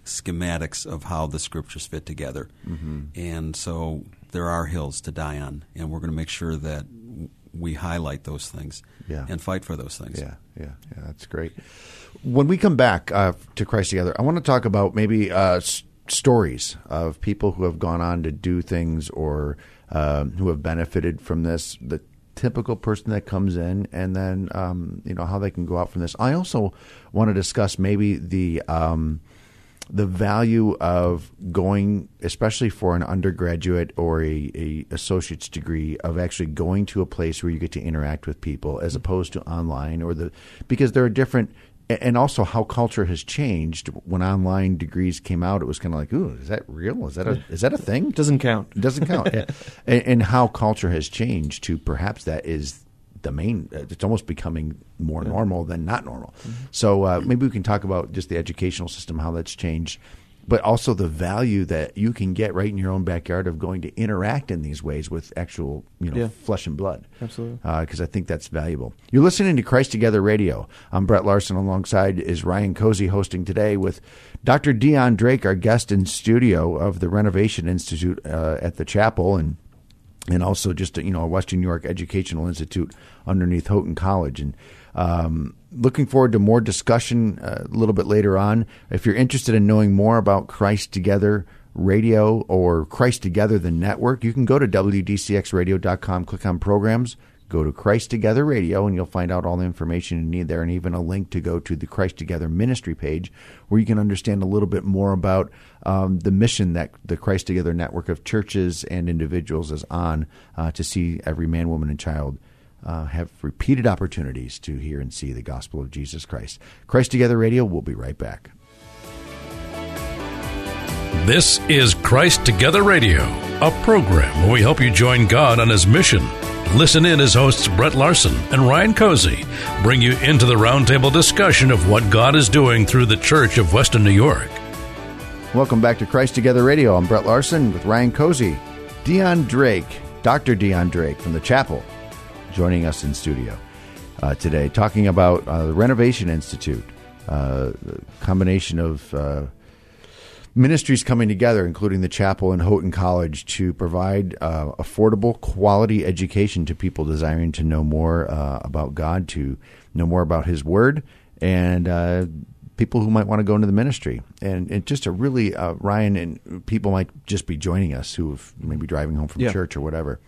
schematics of how the scriptures fit together. Mm-hmm. And so there are hills to die on, and we're going to make sure that we highlight those things yeah. and fight for those things. Yeah, yeah, yeah, that's great. When we come back uh, to Christ Together, I want to talk about maybe uh, s- stories of people who have gone on to do things or uh, who have benefited from this, the typical person that comes in, and then um, you know how they can go out from this. I also want to discuss maybe the um, the value of going, especially for an undergraduate or a, a associate's degree, of actually going to a place where you get to interact with people as opposed to online, or the because there are different. And also how culture has changed. When online degrees came out, it was kind of like, ooh, is that real? Is that a is that a thing? Doesn't count. It doesn't count. Yeah. and, and how culture has changed to perhaps that is the main. It's almost becoming more yeah. normal than not normal. Mm-hmm. So uh, maybe we can talk about just the educational system, how that's changed, but also the value that you can get right in your own backyard of going to interact in these ways with actual, you know, yeah. flesh and blood. Absolutely. Because uh, I think that's valuable. You're listening to Christ Together Radio. I'm Brett Larson. Alongside is Ryan Cozy, hosting today with Doctor Dion Drake, our guest in studio of the Renovation Institute uh, at the chapel, and and also just, you know, a Western New York Educational Institute underneath Houghton College. And um, looking forward to more discussion uh, a little bit later on. If you're interested in knowing more about Christ Together Radio or Christ Together, the network, you can go to W D C X radio dot com, click on programs, go to Christ Together Radio, and you'll find out all the information you need there, and even a link to go to the Christ Together ministry page where you can understand a little bit more about um, the mission that the Christ Together network of churches and individuals is on uh, to see every man, woman, and child uh, have repeated opportunities to hear and see the gospel of Jesus Christ. Christ Together Radio, we'll be right back. This is Christ Together Radio, a program where we help you join God on His mission. Listen in as hosts Brett Larson and Ryan Cozy bring you into the roundtable discussion of what God is doing through the Church of Western New York. Welcome back to Christ Together Radio. I'm Brett Larson with Ryan Cozy. Dion Drake, Doctor Dion Drake from the chapel, joining us in studio uh, today, talking about uh, the Renovation Institute, uh, the combination of uh, ministries coming together, including the chapel and Houghton College, to provide uh, affordable, quality education to people desiring to know more uh, about God, to know more about His Word, and uh, people who might want to go into the ministry. And, and just a really, uh, Ryan, and people might just be joining us who have maybe driving home from yeah. church or whatever,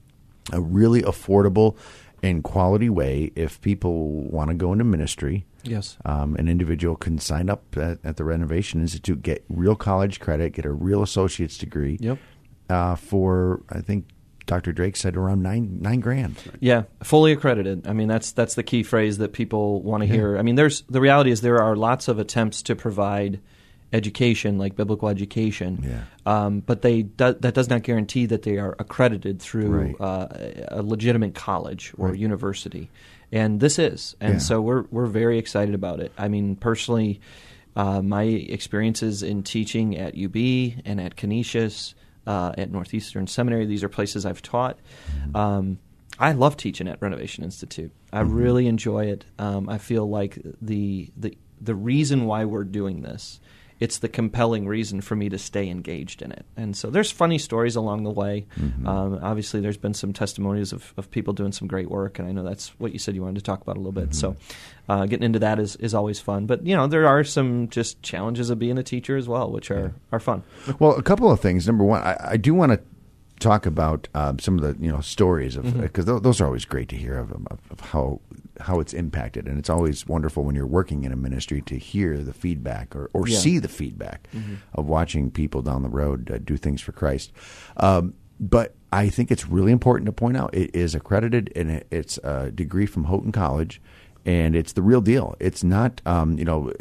a really affordable and quality way if people want to go into ministry. Yes. Um, an individual can sign up at, at the Renovation Institute, get real college credit, get a real associate's degree. Yep. Uh, for, I think Doctor Drake said, around nine nine grand. Yeah, fully accredited. I mean, that's that's the key phrase that people want to Yeah. hear. I mean, there's the reality is there are lots of attempts to provide education, like biblical education, Yeah. um, but they do, that does not guarantee that they are accredited through Right. uh, a legitimate college or Right. university. And this is, and Yeah. so we're we're very excited about it. I mean, personally, uh, my experiences in teaching at U B and at Canisius, uh, at Northeastern Seminary, these are places I've taught. Mm-hmm. Um, I love teaching at Renovation Institute. I Mm-hmm. really enjoy it. Um, I feel like the the the reason why we're doing this, it's the compelling reason for me to stay engaged in it. And so there's funny stories along the way. Mm-hmm. Um, obviously, there's been some testimonies of, of people doing some great work, and I know that's what you said you wanted to talk about a little bit. Mm-hmm. So uh, getting into that is, is always fun. But, you know, there are some just challenges of being a teacher as well, which are, are fun. Well, a couple of things. Number one, I, I do want to talk about um, some of the you know stories of because Mm-hmm. th- those are always great to hear of, of, of how how it's impacted, and it's always wonderful when you're working in a ministry to hear the feedback or, or Yeah. see the feedback Mm-hmm. of watching people down the road uh, do things for Christ. Um, but I think it's really important to point out it is accredited, and it, it's a degree from Houghton College, and it's the real deal. It's not um, you know.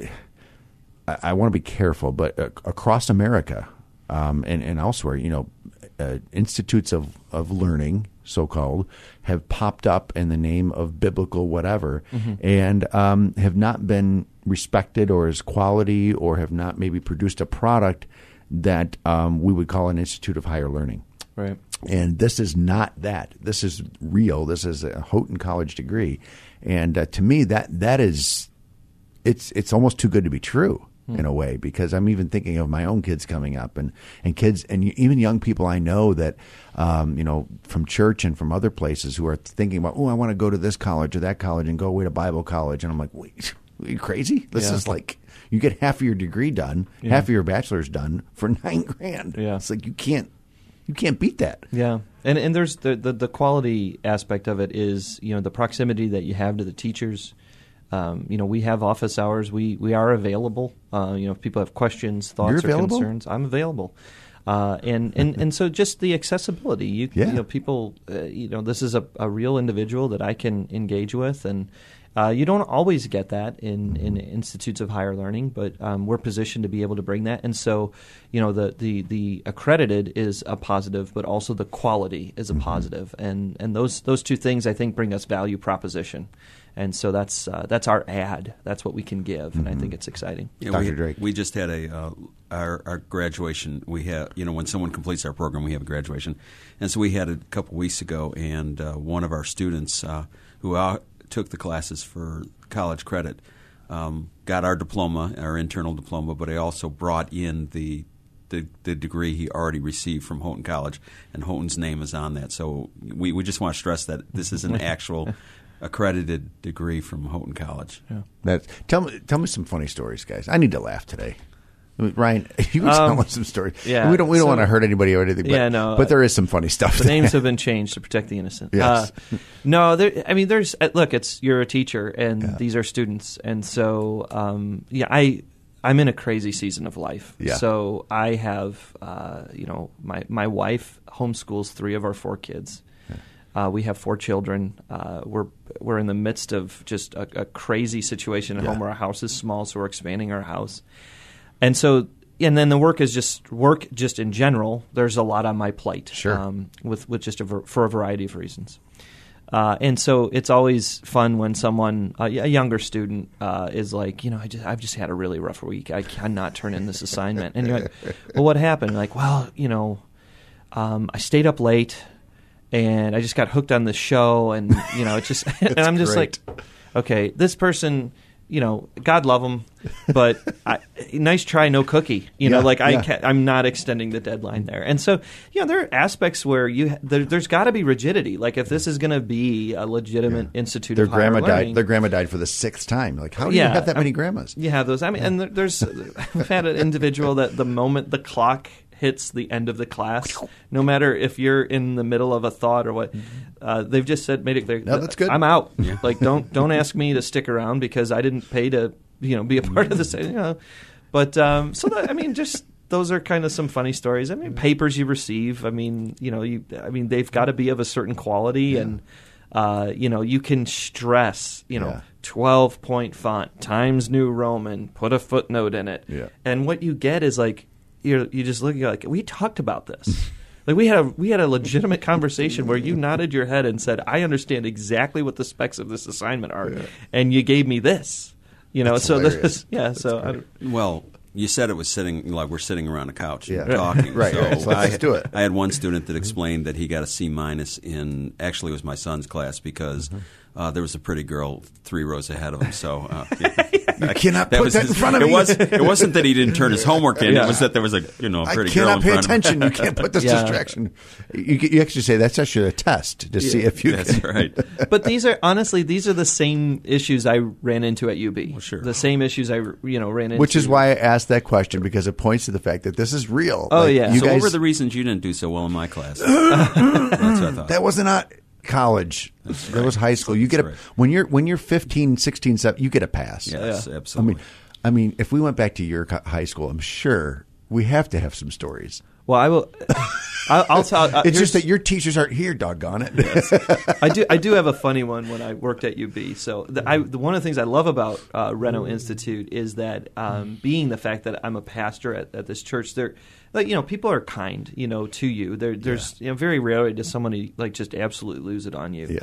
I, I want to be careful, but uh, across America um, and, and elsewhere, you know, uh, institutes of, of learning, so-called, have popped up in the name of biblical whatever, Mm-hmm. and um, have not been respected or as quality, or have not maybe produced a product that um, we would call an institute of higher learning. Right. And this is not that. This is real. This is a Houghton College degree, and uh, to me, that that is, it's it's almost too good to be true. in a way, because I'm even thinking of my own kids coming up, and, and kids and even young people I know that, um, you know, from church and from other places who are thinking about, oh, I want to go to this college or that college and go away to Bible college. And I'm like, wait, are you crazy? This Yeah. is like, you get half of your degree done, Yeah. half of your bachelor's done for nine grand. Yeah. It's like, you can't, you can't beat that. Yeah, and and there's the, the the quality aspect of it is, you know, the proximity that you have to the teachers. Um, you know, we have office hours. We we are available. Uh, you know, if people have questions, thoughts, You're or available? concerns, I'm available. Uh, and, and, and so just the accessibility. You, Yeah. you know, people. Uh, you know, this is a, a real individual that I can engage with, and uh, you don't always get that in, in institutes of higher learning, but um, we're positioned to be able to bring that. And so, you know, the, the, the accredited is a positive, but also the quality is a positive. And and those those two things, I think, bring us value proposition. And so that's uh, that's our ad. That's what we can give, and I think it's exciting. Yeah, Doctor we, Drake. we just had a uh, our our graduation. We have, you know, when someone completes our program, we have a graduation, and so we had it a couple weeks ago. And uh, one of our students uh, who uh, took the classes for college credit um, got our diploma, our internal diploma, but he also brought in the. The, the degree he already received from Houghton College, and Houghton's name is on that. So we, we just want to stress that this is an actual accredited degree from Houghton College. Yeah. That's, tell me, tell me some funny stories, guys. I need to laugh today. Ryan, you can Um, tell us some stories. yeah, we don't we don't so- want to hurt anybody or anything. But, Yeah, no, but there is some funny stuff. The names have been changed to protect the innocent. Yes. Uh, no, there, I mean, there's uh, look. It's you're a teacher, and Yeah. these are students, and so um, yeah, I I'm in a crazy season of life. Yeah. So I have uh, you know my my wife homeschools three of our four kids. Uh, we have four children. Uh, we're we're in the midst of just a, a crazy situation at Yeah. home where our house is small, so we're expanding our house, and so. And then the work is just work, just in general. There's a lot on my plate, Sure. um, with with just a ver- for a variety of reasons. Uh, and so it's always fun when someone, uh, a younger student, uh, is like, you know, I just I've just had a really rough week. I cannot turn in this assignment. And you're like, well, what happened? Like, well, you know, um, I stayed up late, and I just got hooked on this show, and you know, it just, and I'm just great. like, okay, this person. You know, God love them, but I, nice try, no cookie. You know, Yeah, like I, yeah. ca- I'm not extending the deadline there, and so you know, there are aspects where you there, there's got to be rigidity. Like if this is going to be a legitimate institute, Their of higher grandma learning, died. Their grandma died for the sixth time. Like, how do Yeah, you have that many um, grandmas? You have those. I mean, and there- there's I've had an individual that the moment the clock hits the end of the class, no matter if you're in the middle of a thought or what, uh, they've just said, made it clear. No, that's good. I'm out. Like, don't don't ask me to stick around because I didn't pay to you know be a part of this. You know, but um, so that, I mean, just those are kind of some funny stories. I mean, papers you receive. I mean, you know, you. I mean, they've got to be of a certain quality and. Uh, you know, you can stress, you know, Yeah. twelve point font, Times New Roman, put a footnote in it. Yeah. And what you get is like, you're, you just look at like, we talked about this. Like we had a we had a legitimate conversation where you nodded your head and said, I understand exactly what the specs of this assignment are. Yeah. And you gave me this. You know, That's so hilarious. this, yeah, so I, don't- Well, you said it was sitting like we're sitting around a couch Yeah. and talking. Right, so right. So let's I, just do it. I had one student that explained that he got a C minus in actually it was my son's class because Mm-hmm. uh, there was a pretty girl three rows ahead of him. So uh, You cannot that put was that in his- front of it me. Was it wasn't that he didn't turn his homework in? Yeah. It was that there was a you know a I pretty girl cannot in pay front attention. of You him. can't put this Yeah. distraction. You, you actually say that's actually a test to see if you That's can. right. but these are honestly these are the same issues I ran into at U B. Well, sure. The same issues I you know ran into. Which is why I asked that question, because it points to the fact that this is real. Oh, Like, yeah. you so guys, what were the reasons you didn't do so well in my class? That's what I thought. that was not college. That was high school. You get a That's right. when you're when you're fifteen, sixteen, seventeen, you get a pass. Yes, Yeah. I absolutely. mean, I mean, if we went back to your co- high school, I'm sure we have to have some stories. Well, I will. I'll, I'll tell. Uh, It's here's- just that your teachers aren't here. Doggone it! I do. I do have a funny one when I worked at U B. So the, I, the, one of the things I love about uh, Reno Institute is that um, being the fact that I'm a pastor at, at this church, there, like you know, people are kind, you know, to you. There, there's you know, very rarely does somebody like just absolutely lose it on you. Yeah.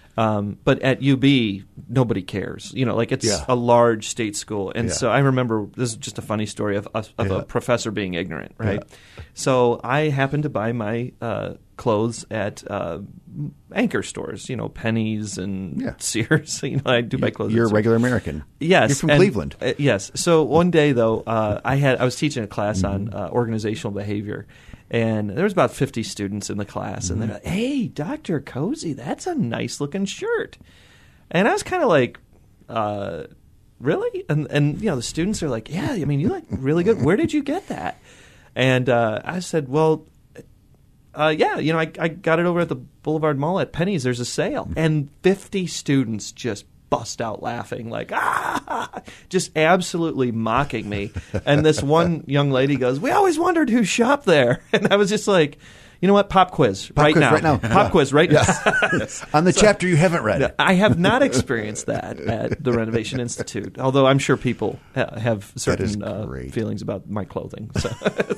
Um, but at U B, nobody cares. You know, like it's Yeah. a large state school. And Yeah. so I remember, this is just a funny story of, of Yeah. a professor being ignorant, right? Yeah. So I happened to buy my uh, clothes at uh, anchor stores, you know, Penny's and Yeah. Sears. You know, I do buy clothes. You're at a regular American. Yes, You're from and- Cleveland. uh, yes. So one day though, uh, I had I was teaching a class Mm-hmm. on uh, organizational behavior, and there was about fifty students in the class, and they're like, Mm-hmm. "Hey, Doctor Cozy, that's a nice looking shirt," and I was kind of like, uh, "Really?" And and you know the students are like, "Yeah, I mean you look really good. Where did you get that?" And uh, I said, "Well." Uh, yeah, you know, I, I got it over at the Boulevard Mall at Penny's. There's a sale. And fifty students just bust out laughing, like, ah, just absolutely mocking me. And this one young lady goes, "We always wondered who shopped there." And I was just like, you know what, pop quiz, Pop right, quiz now. right now. Pop quiz right now. On the chapter you haven't read. I have not experienced that at the Renovation Institute, although I'm sure people ha- have certain uh, great. feelings about my clothing. So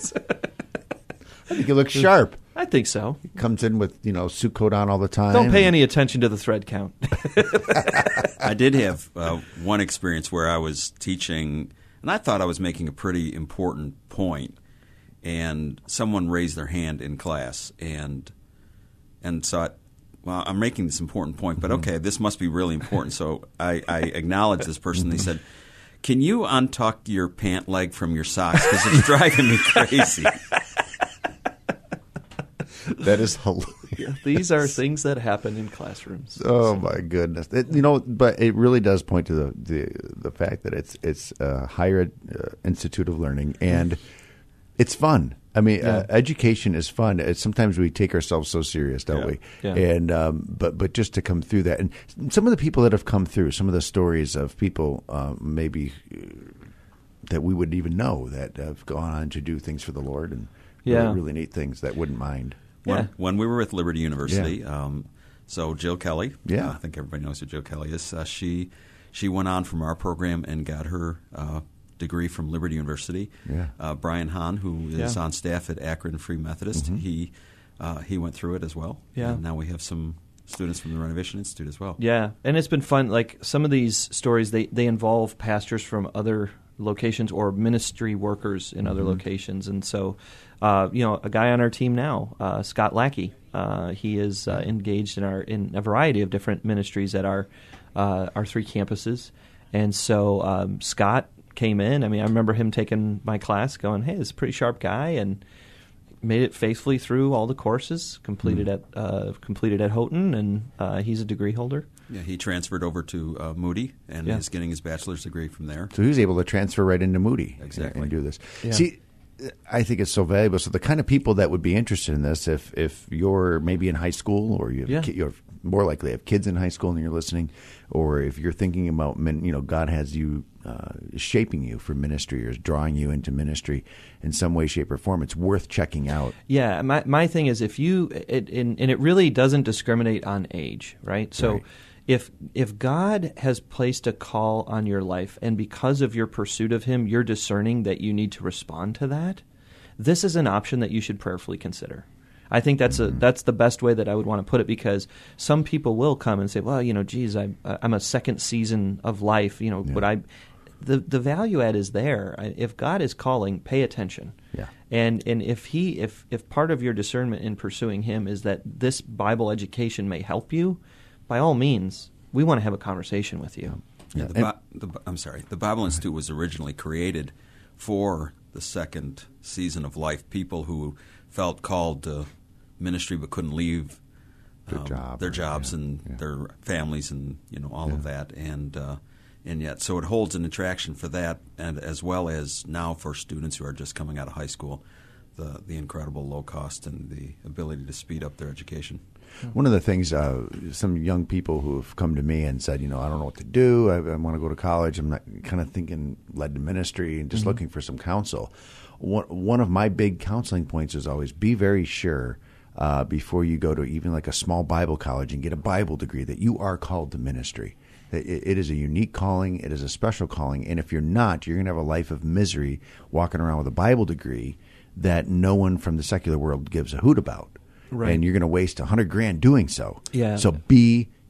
I think you look sharp. I think so. Comes in with, you know, suit coat on all the time. Don't pay any attention to the thread count. I did have uh, one experience where I was teaching, and I thought I was making a pretty important point, and someone raised their hand in class, and and so I, well, I'm making this important point, but okay, this must be really important. So I, I acknowledged this person. They said, "Can you untuck your pant leg from your socks because it's driving me crazy." That is hilarious. These are things that happen in classrooms. Oh my goodness! It, you know, but it really does point to the the, the fact that it's it's a higher ed, uh, institute of learning, and it's fun. I mean, Yeah. uh, education is fun. It's, sometimes we take ourselves so serious, don't Yeah. we? Yeah. And um, but but just to come through that, and some of the people that have come through, some of the stories of people uh, maybe uh, that we wouldn't even know that have gone on to do things for the Lord and Yeah. really, really neat things that wouldn't mind. When, Yeah. when we were with Liberty University, um, so Jill Kelly, Yeah. I think everybody knows who Jill Kelly is. Uh, she she went on from our program and got her uh, degree from Liberty University. Yeah. Uh, Brian Hahn, who is Yeah. on staff at Akron Free Methodist, he uh, he went through it as well. Yeah. And now we have some students from the Renovation Institute as well. Yeah, and it's been fun. Like some of these stories, they, they involve pastors from other locations or ministry workers in other locations. And so, uh, you know, a guy on our team now, uh, Scott Lackey, uh, he is uh, engaged in our in a variety of different ministries at our uh, our three campuses. And so um, Scott came in. I mean, I remember him taking my class, going, "Hey, this is a pretty sharp guy," and made it faithfully through all the courses. Completed at uh, completed at Houghton, and uh, he's a degree holder. Yeah, he transferred over to uh, Moody and Yeah. is getting his bachelor's degree from there. So he was able to transfer right into Moody Exactly. and do this. Yeah. See, I think it's so valuable. So the kind of people that would be interested in this, if if you're maybe in high school or you have Yeah. ki- you're more likely to have kids in high school and you're listening, or if you're thinking about, min- you know, God has you uh, shaping you for ministry or is drawing you into ministry in some way, shape, or form, it's worth checking out. Yeah, my my thing is if you it, and, and it really doesn't discriminate on age, right? So Right. if if God has placed a call on your life and because of your pursuit of him, you're discerning that you need to respond to that, this is an option that you should prayerfully consider. I think that's a that's the best way that I would want to put it, because some people will come and say, "Well, you know, geez, I, I'm a second season of life. You know, Yeah. but I." The the value add is there. I- If God is calling, pay attention. Yeah. And and if he if if part of your discernment in pursuing him is that this Bible education may help you, by all means, we want to have a conversation with you. Yeah, the, And- Bi- the, Bi- I'm sorry. The Bible Institute was originally created for the second season of life, people who felt called to ministry but couldn't leave Their um, job their or- jobs yeah, and yeah. their families and you know all of Yeah. that, and uh, and yet so it holds an attraction for that, and as well as now for students who are just coming out of high school, the the incredible low cost and the ability to speed up their education. One of the things, uh, some young people who have come to me and said, you know, I don't know what to do. I, I want to go to college. I'm not kind of thinking led to ministry and just looking for some counsel. One, one of my big counseling points is always be very sure uh, before you go to even like a small Bible college and get a Bible degree that you are called to ministry. It, it is a unique calling. It is a special calling. And if you're not, you're going to have a life of misery walking around with a Bible degree that no one from the secular world gives a hoot about. Right. And you're going to waste a hundred grand doing so. Yeah. So be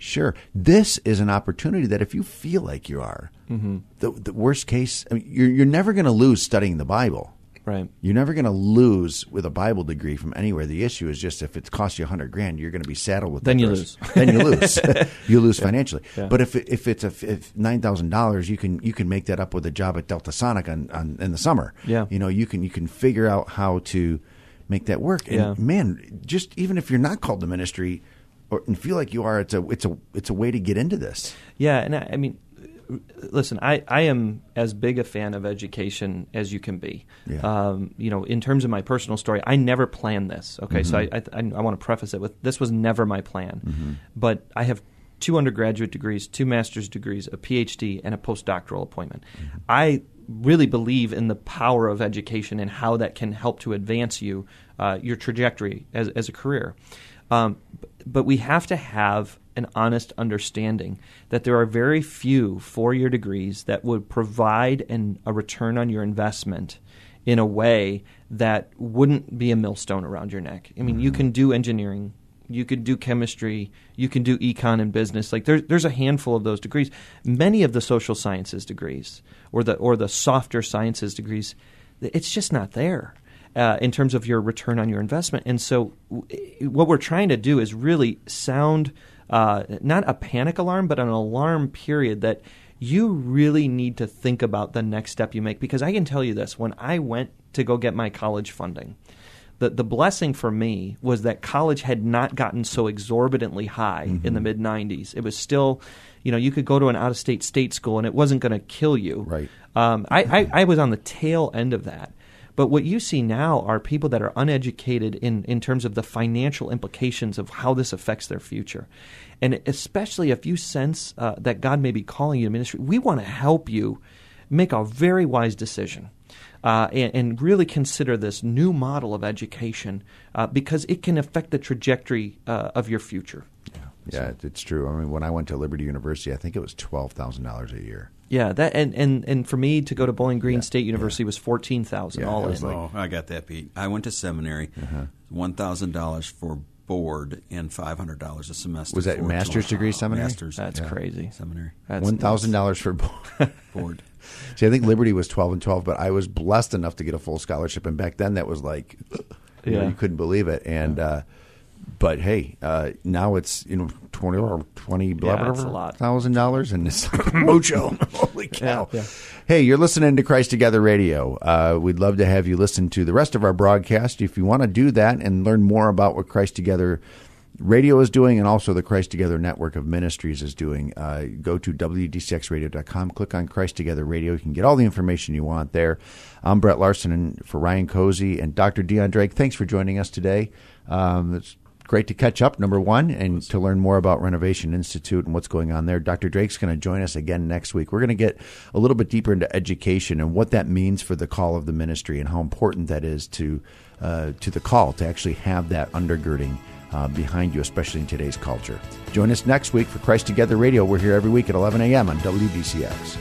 Sure. This is an opportunity that if you feel like you are, mm-hmm. the, the worst case, I mean, you're, you're never going to lose studying the Bible. Right. You're never going to lose with a Bible degree from anywhere. The issue is just if it costs you a hundred grand, you're going to be saddled with then that you person. lose. Then you lose. You lose yeah. financially. Yeah. But if it, if it's a if nine thousand dollars, you can you can make that up with a job at Delta Sonic on, on in the summer. Yeah. You know, you can you can figure out how to make that work. And yeah. man, just even if you're not called to ministry, or and feel like you are, it's a it's a it's a way to get into this. Yeah, and I, I mean. Listen, I, I am as big a fan of education as you can be. Yeah. Um, you know, in terms of my personal story, I never planned this. Okay, mm-hmm. so I, I I want to preface it with this was never my plan. Mm-hmm. But I have two undergraduate degrees, two master's degrees, a P H D, and a postdoctoral appointment. Mm-hmm. I really believe in the power of education and how that can help to advance you, uh, your trajectory as as a career. Um, but we have to have an honest understanding that there are very few four-year degrees that would provide an, a return on your investment in a way that wouldn't be a millstone around your neck. I mean, you can do engineering, you could do chemistry, you can do econ and business. Like there's there's a handful of those degrees. Many of the social sciences degrees or the or the softer sciences degrees, it's just not there. Uh, in terms of your return on your investment. And so w- what we're trying to do is really sound uh, not a panic alarm, but an alarm period that you really need to think about the next step you make. Because I can tell you this, when I went to go get my college funding, the, the blessing for me was that college had not gotten so exorbitantly high mm-hmm. in the mid nineties. It was still, you know, you could go to an out-of-state state school and it wasn't going to kill you. Right. Um, I, I, I was on the tail end of that. But what you see now are people that are uneducated in, in terms of the financial implications of how this affects their future. And especially if you sense uh, that God may be calling you to ministry, we want to help you make a very wise decision uh, and, and really consider this new model of education uh, because it can affect the trajectory uh, of your future. Yeah, yeah so. It's true. I mean, when I went to Liberty University, I think it was twelve thousand dollars a year. Yeah, that and, and, and for me to go to Bowling Green yeah, State University yeah. was fourteen thousand dollars yeah, all in. Like, oh, I got that, Pete. I went to seminary, uh-huh. one thousand dollars for board and five hundred dollars a semester. Was that for master's degree uh, seminary? Master's. That's yeah. crazy. Seminary. one thousand dollars for board. board. See, I think Liberty was twelve and twelve, but I was blessed enough to get a full scholarship, and back then that was like, you, yeah. know, you couldn't believe it. And uh, but hey, uh, now it's you know twenty or twenty blah, yeah, blah, blah, blah, thousand dollars, and it's like mojo. Holy cow! Yeah, yeah. Hey, you're listening to Christ Together Radio. Uh, we'd love to have you listen to the rest of our broadcast. If you want to do that and learn more about what Christ Together Radio is doing and also the Christ Together Network of Ministries is doing, uh, go to W D C X radio dot com, click on Christ Together Radio. You can get all the information you want there. I'm Brett Larson, and for Ryan Cozy and Doctor Dion Drake, thanks for joining us today. Um, it's great to catch up, number one, and to learn more about Renovation Institute and what's going on there. Doctor Drake's going to join us again next week. We're going to get a little bit deeper into education and what that means for the call of the ministry and how important that is to uh, to the call to actually have that undergirding uh, behind you, especially in today's culture. Join us next week for Christ Together Radio. We're here every week at eleven a.m. on W D C X.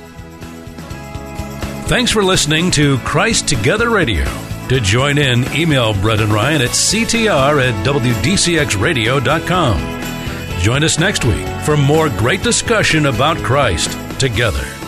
Thanks for listening to Christ Together Radio. To join in, email Brett and Ryan at c t r at w d c x radio dot com. Join us next week for more great discussion about Christ together.